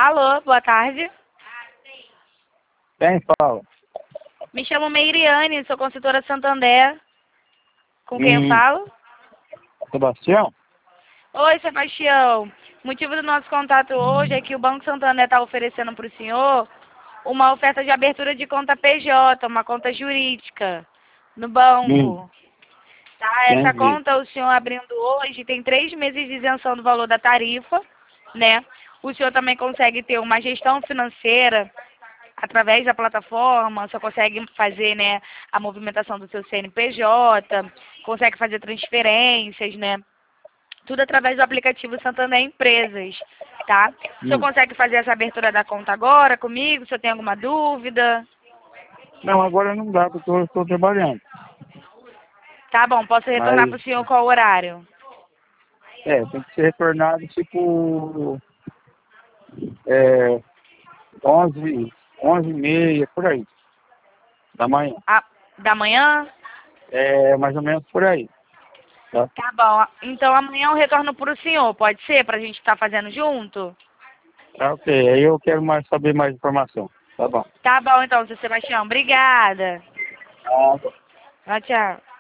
Alô, boa tarde. Quem fala? Me chamo Meiriane, sou consultora Santander. Com quem eu falo? Sebastião? Oi, Sebastião. O motivo do nosso contato hoje é que o Banco Santander está oferecendo para o senhor uma oferta de abertura de conta PJ, uma conta jurídica, no banco. Tá? Essa Entendi. conta o senhor abrindo hoje tem 3 meses de isenção do valor da tarifa, né? O senhor também consegue ter uma gestão financeira através da plataforma, você consegue fazer, né, a movimentação do seu CNPJ, consegue fazer transferências, né? Tudo através do aplicativo Santander Empresas, tá? O senhor consegue fazer essa abertura da conta agora comigo? O senhor tem alguma dúvida? Não, agora não dá, porque eu estou trabalhando. Tá bom, posso retornar Mas, para o senhor qual horário? tem que ser retornado, tipo, é, 11h30, por aí, da manhã. Ah, da manhã? É, mais ou menos por aí, tá? Tá bom. Então amanhã eu retorno para o senhor, pode ser? Para a gente estar fazendo junto? Tá, ok. Aí eu quero saber mais informação. Tá bom. Tá bom então, seu Sebastião. Obrigada. Ah, Tchau, tchau.